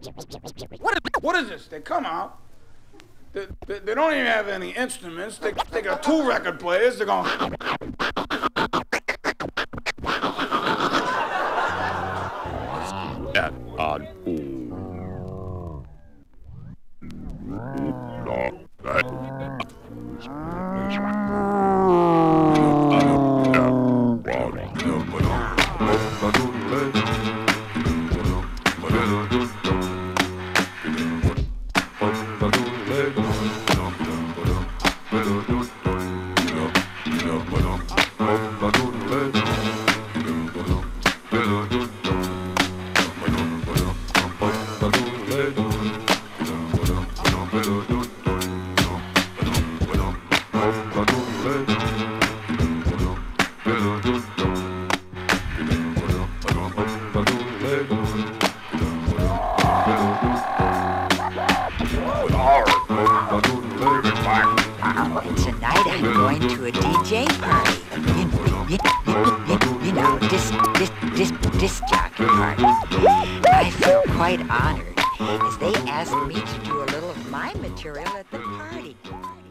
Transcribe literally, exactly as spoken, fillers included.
What is, what is this? They come out. They, they, they don't even have any instruments. They, they got two record players. They're going. At on Tonight I'm going to a D J party. You, you, you, you, you know, disc, disc, disc, disc jockey party. I feel quite honored as they asked me to do a little of my material at the party.